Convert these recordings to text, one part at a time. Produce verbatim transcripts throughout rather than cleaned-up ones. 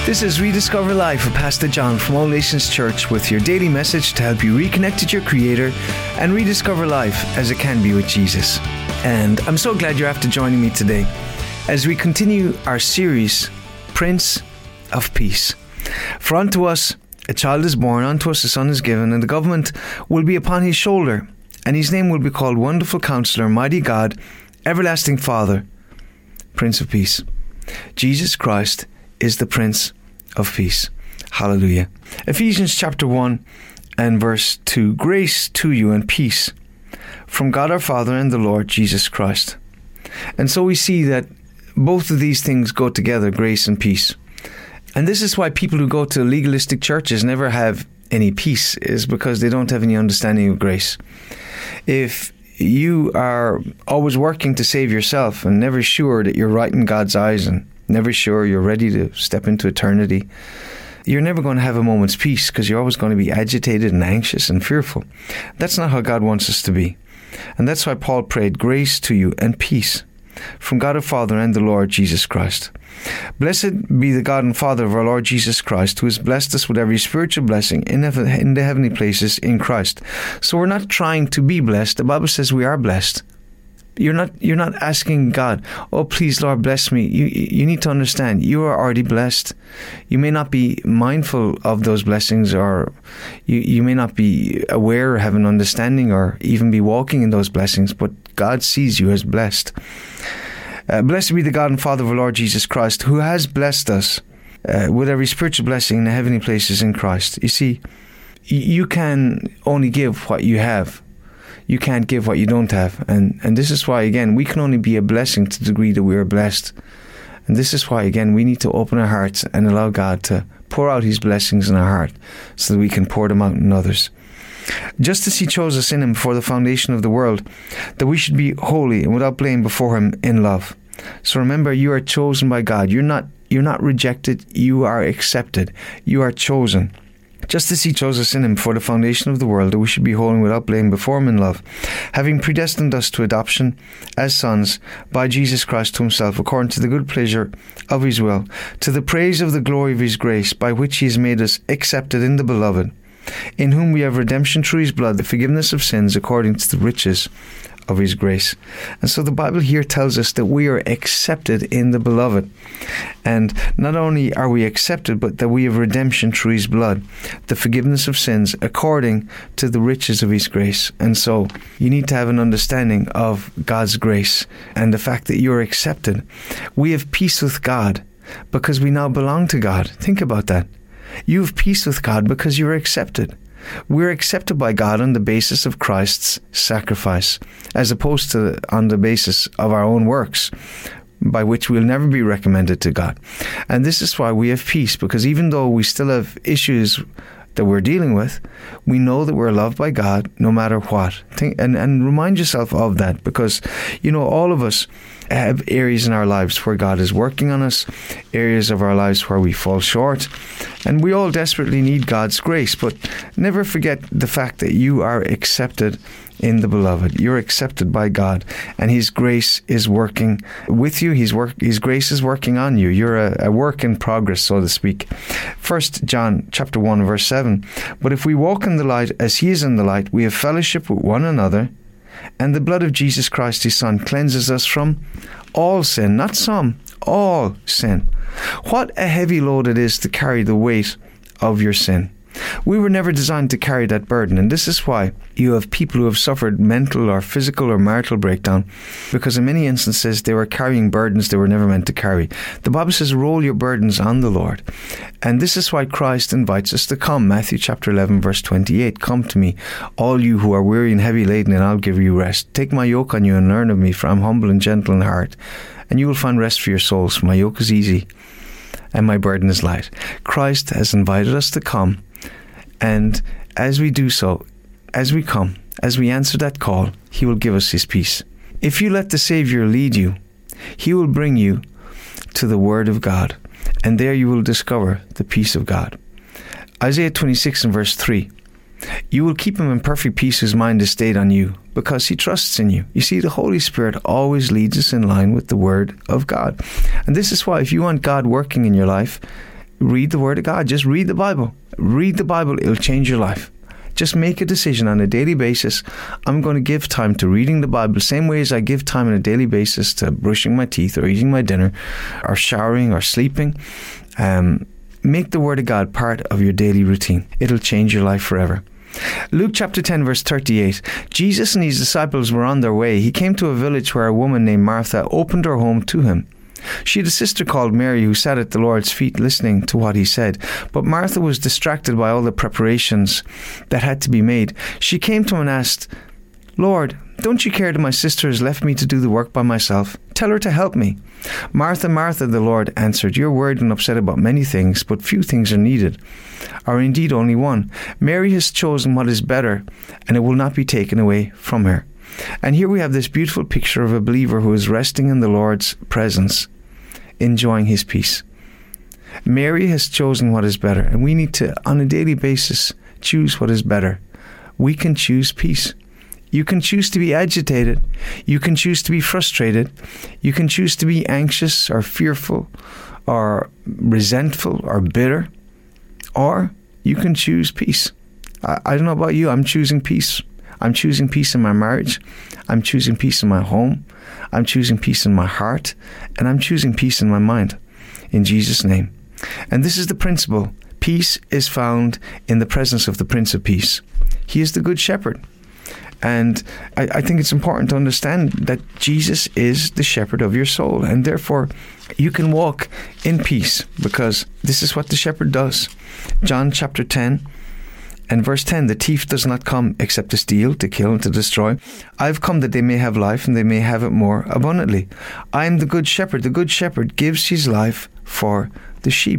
This is Rediscover Life with Pastor John from All Nations Church with your daily message to help you reconnect with your Creator and rediscover life as it can be with Jesus. And I'm so glad you're after joining me today as we continue our series, Prince of Peace. For unto us a child is born, unto us a son is given, and the government will be upon his shoulder, and his name will be called Wonderful Counselor, Mighty God, Everlasting Father, Prince of Peace. Jesus Christ is the Prince of Peace. Hallelujah. Ephesians chapter one and verse two. Grace to you and peace from God our Father and the Lord Jesus Christ. And so we see that both of these things go together, grace and peace. And this is why people who go to legalistic churches never have any peace, is because they don't have any understanding of grace. If you are always working to save yourself and never sure that you're right in God's eyes and never sure you're ready to step into eternity, you're never going to have a moment's peace, because you're always going to be agitated and anxious and fearful. That's not how God wants us to be. And that's why Paul prayed, grace to you and peace from God our Father and the Lord Jesus Christ. Blessed be the God and Father of our Lord Jesus Christ, who has blessed us with every spiritual blessing in the heavenly places in Christ. So we're not trying to be blessed. The Bible says we are blessed. You're not you're not asking God, oh, please, Lord, bless me. You you need to understand, you are already blessed. You may not be mindful of those blessings, or you, you may not be aware or have an understanding or even be walking in those blessings, but God sees you as blessed. Uh, blessed be the God and Father of our Lord Jesus Christ, who has blessed us uh, with every spiritual blessing in the heavenly places in Christ. You see, you can only give what you have. You can't give what you don't have. And, and this is why, again, we can only be a blessing to the degree that we are blessed. And this is why, again, we need to open our hearts and allow God to pour out his blessings in our heart so that we can pour them out in others. Just as he chose us in him before the foundation of the world, that we should be holy and without blame before him in love. So remember, you are chosen by God. You're not, you're not rejected. You are accepted. You are chosen. Just as he chose us in him before the foundation of the world, that we should be holy and without blame before him in love, having predestined us to adoption as sons by Jesus Christ to himself, according to the good pleasure of his will, to the praise of the glory of his grace, by which he has made us accepted in the beloved, in whom we have redemption through his blood, the forgiveness of sins, according to the riches of his grace. And so the Bible here tells us that we are accepted in the beloved. And not only are we accepted, but that we have redemption through his blood, the forgiveness of sins, according to the riches of his grace. And so you need to have an understanding of God's grace and the fact that you're accepted. We have peace with God because we now belong to God. Think about that. You have peace with God because you're accepted. We're accepted by God on the basis of Christ's sacrifice, as opposed to on the basis of our own works, by which we'll never be recommended to God. And this is why we have peace, because even though we still have issues that we're dealing with, we know that we're loved by God no matter what. Think, and, and remind yourself of that, because, you know, all of us have areas in our lives where God is working on us, areas of our lives where we fall short, and we all desperately need God's grace. But never forget the fact that you are accepted in the beloved. You're accepted by God, and his grace is working with you. His work, his grace is working on you. You're a, a work in progress, so to speak. First John chapter one, verse seven. But if we walk in the light as he is in the light, we have fellowship with one another, and the blood of Jesus Christ, his Son, cleanses us from all sin. Not some, all sin. What a heavy load it is to carry the weight of your sin. We were never designed to carry that burden, and this is why you have people who have suffered mental or physical or marital breakdown, because in many instances they were carrying burdens they were never meant to carry. The Bible says, roll your burdens on the Lord. And this is why Christ invites us to come. Matthew chapter eleven, verse twenty-eight. Come to me, all you who are weary and heavy laden, and I'll give you rest. Take my yoke on you and learn of me, for I'm humble and gentle in heart, and you will find rest for your souls. For my yoke is easy and my burden is light. Christ has invited us to come. And as we do so, as we come, as we answer that call, he will give us his peace. If you let the Savior lead you, he will bring you to the Word of God, and there you will discover the peace of God. Isaiah twenty-six and verse three. You will keep him in perfect peace whose mind is stayed on you, because he trusts in you. You see, the Holy Spirit always leads us in line with the Word of God. And this is why, if you want God working in your life, read the Word of God. Just read the Bible. Read the Bible. It'll change your life. Just make a decision on a daily basis. I'm going to give time to reading the Bible, same way as I give time on a daily basis to brushing my teeth or eating my dinner or showering or sleeping. Um, make the Word of God part of your daily routine. It'll change your life forever. Luke chapter ten verse thirty-eight. Jesus and his disciples were on their way. He came to a village where a woman named Martha opened her home to him. She had a sister called Mary who sat at the Lord's feet listening to what he said. But Martha was distracted by all the preparations that had to be made. She came to him and asked, "Lord, don't you care that my sister has left me to do the work by myself? Tell her to help me." "Martha, Martha," the Lord answered, "you're worried and upset about many things, but few things are needed, or indeed only one. Mary has chosen what is better, and it will not be taken away from her." And here we have this beautiful picture of a believer who is resting in the Lord's presence, enjoying his peace. Mary has chosen what is better, and we need to, on a daily basis, choose what is better. We can choose peace. You can choose to be agitated. You can choose to be frustrated. You can choose to be anxious or fearful or resentful or bitter. Or you can choose peace. I, I don't know about you. I'm choosing peace. I'm choosing peace in my marriage. I'm choosing peace in my home. I'm choosing peace in my heart. And I'm choosing peace in my mind. In Jesus' name. And this is the principle. Peace is found in the presence of the Prince of Peace. He is the Good Shepherd. And I, I think it's important to understand that Jesus is the shepherd of your soul. And therefore, you can walk in peace because this is what the shepherd does. John chapter ten and verse ten, "The thief does not come except to steal, to kill, and to destroy. I've come that they may have life and they may have it more abundantly. I am the good shepherd. The good shepherd gives his life for the sheep."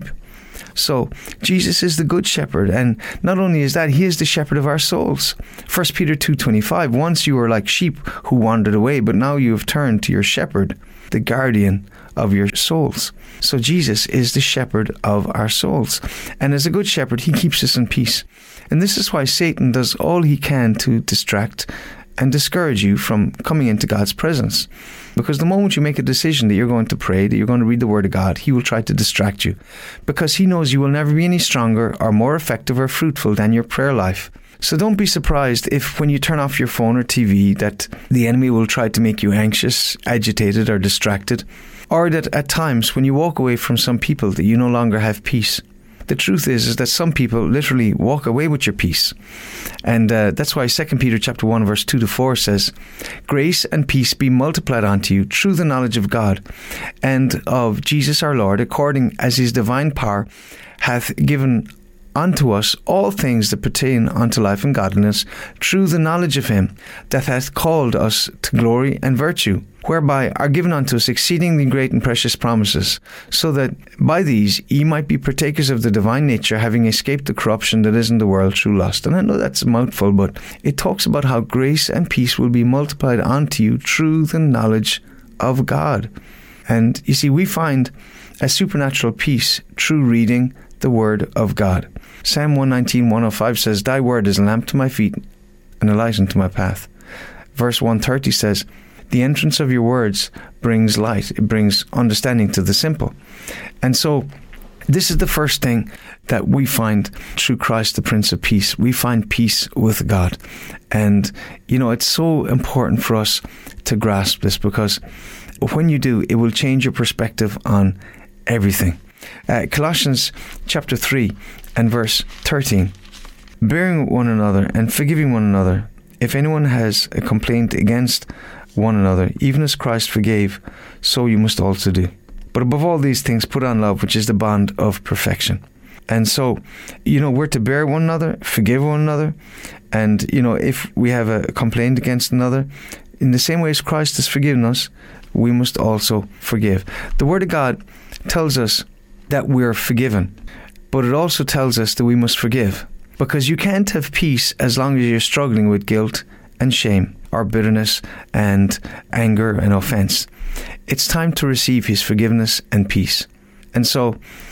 So Jesus is the good shepherd, and not only is that, he is the shepherd of our souls. First Peter two twenty-five, "Once you were like sheep who wandered away, but now you have turned to your shepherd, the guardian of your souls." So Jesus is the shepherd of our souls, and as a good shepherd, he keeps us in peace. And this is why Satan does all he can to distract and discourage you from coming into God's presence. Because the moment you make a decision that you're going to pray, that you're going to read the Word of God, he will try to distract you. Because he knows you will never be any stronger or more effective or fruitful than your prayer life. So don't be surprised if when you turn off your phone or T V that the enemy will try to make you anxious, agitated or distracted. Or that at times when you walk away from some people that you no longer have peace. The truth is, is that some people literally walk away with your peace. And uh, that's why Second Peter chapter one, verse two to four says, "Grace and peace be multiplied unto you through the knowledge of God and of Jesus our Lord, according as his divine power hath given unto us all things that pertain unto life and godliness, through the knowledge of him that hath called us to glory and virtue, whereby are given unto us exceedingly great and precious promises, so that by these ye might be partakers of the divine nature, having escaped the corruption that is in the world through lust." And I know that's a mouthful, but it talks about how grace and peace will be multiplied unto you through the knowledge of God. And you see, we find a supernatural peace through reading the Word of God. Psalm one nineteen, one oh five says, "Thy word is a lamp to my feet and a light unto my path." Verse one thirty says, "The entrance of your words brings light." It brings understanding to the simple. And so this is the first thing that we find through Christ, the Prince of Peace. We find peace with God. And, you know, it's so important for us to grasp this, because when you do, it will change your perspective on everything. Uh, Colossians chapter three and verse thirteen, "Bearing one another and forgiving one another, if anyone has a complaint against one another, even as Christ forgave, so you must also do. But above all these things, put on love, which is the bond of perfection." And so, you know, we're to bear one another, forgive one another. And, you know, if we have a complaint against another, in the same way as Christ has forgiven us, we must also forgive. The Word of God tells us that we're forgiven, but it also tells us that we must forgive. Because you can't have peace as long as you're struggling with guilt and shame, or bitterness and anger and offense. It's time to receive his forgiveness and peace. And so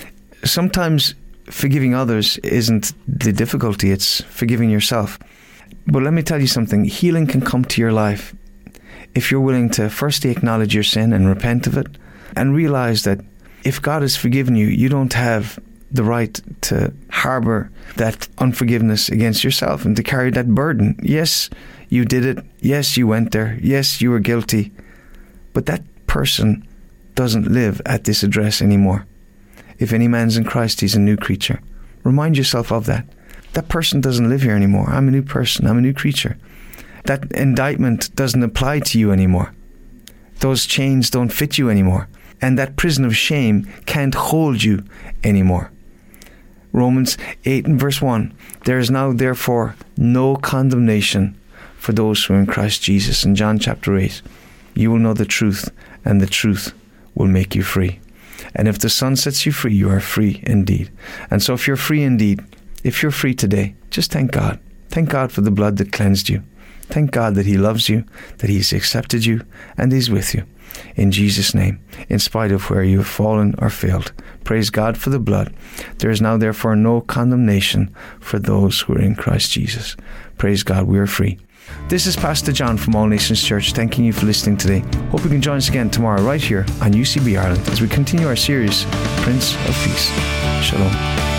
sometimes forgiving others isn't the difficulty, it's forgiving yourself. But let me tell you something, healing can come to your life if you're willing to firstly acknowledge your sin and repent of it, and realize that if God has forgiven you, you don't have the right to harbour that unforgiveness against yourself and to carry that burden. Yes, you did it. Yes, you went there. Yes, you were guilty. But that person doesn't live at this address anymore. If any man's in Christ, he's a new creature. Remind yourself of that. That person doesn't live here anymore. I'm a new person. I'm a new creature. That indictment doesn't apply to you anymore. Those chains don't fit you anymore. And that prison of shame can't hold you anymore. Romans eight and verse one. There is now therefore no condemnation for those who are in Christ Jesus. In John chapter eight, you will know the truth, and the truth will make you free. And if the Son sets you free, you are free indeed. And so if you're free indeed, if you're free today, just thank God. Thank God for the blood that cleansed you. Thank God that he loves you, that he's accepted you, and he's with you. In Jesus' name, in spite of where you have fallen or failed. Praise God for the blood. There is now therefore no condemnation for those who are in Christ Jesus. Praise God, we are free. This is Pastor John from All Nations Church, thanking you for listening today. Hope you can join us again tomorrow right here on U C B Ireland as we continue our series, Prince of Peace. Shalom.